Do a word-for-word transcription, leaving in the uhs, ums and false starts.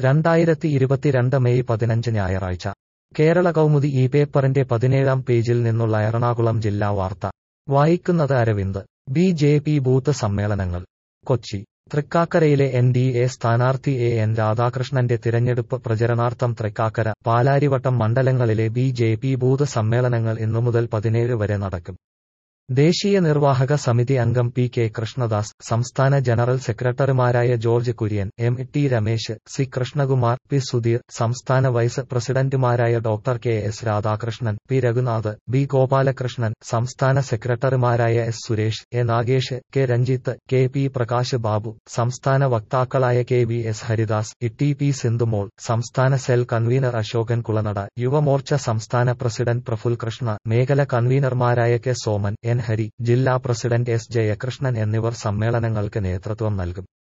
രണ്ടായിരത്തി ഇരുപത്തിരണ്ട് മെയ് പതിനഞ്ച് ഞായറാഴ്ച കേരള കൗമുദി ഈ പേപ്പറിന്റെ പതിനേഴാം പേജിൽ നിന്നുള്ള എറണാകുളം ജില്ലാ വാർത്ത വായിക്കുന്നത് Aravind. B J P booth സമ്മേളനങ്ങൾ കൊച്ചി. തൃക്കാക്കരയിലെ എൻ ഡി എ സ്ഥാനാർത്ഥി എ എൻ രാധാകൃഷ്ണന്റെ തിരഞ്ഞെടുപ്പ് പ്രചരണാർത്ഥം തൃക്കാക്കര, പാലാരിവട്ടം മണ്ഡലങ്ങളിലെ ബി ജെ പി ബൂത്ത് സമ്മേളനങ്ങൾ ഇന്നുമുതൽ പതിനേഴ് വരെ നടക്കും. ദേശീയ നിർവാഹക സമിതി അംഗം പി കെ കൃഷ്ണദാസ്, സംസ്ഥാന ജനറൽ സെക്രട്ടറിമാരായ George Kurian, M T Ramesh, C Krishnakumar, P Sudheer, സംസ്ഥാന വൈസ് പ്രസിഡന്റുമാരായ doctor K S Radhakrishnan, P Raghunath, B Gopalakrishnan, സംസ്ഥാന സെക്രട്ടറിമാരായ S Suresh, A Nagesh, K Ranjith, K P Prakash Babu, സംസ്ഥാന വക്താക്കളായ K V S Haridas, T P Sindhumol, സംസ്ഥാന സെൽ കൺവീനർ അശോകൻ കുളനട, യുവമോർച്ച സംസ്ഥാന പ്രസിഡന്റ് പ്രഫുൽ കൃഷ്ണ, മേഖല കൺവീനർമാരായ കെ സോമൻ, എൻ ഹരി, ജില്ലാ പ്രസിഡന്റ് എസ് ജയകൃഷ്ണൻ എന്നിവർ സമ്മേളനങ്ങൾക്ക് നേതൃത്വം നൽകും.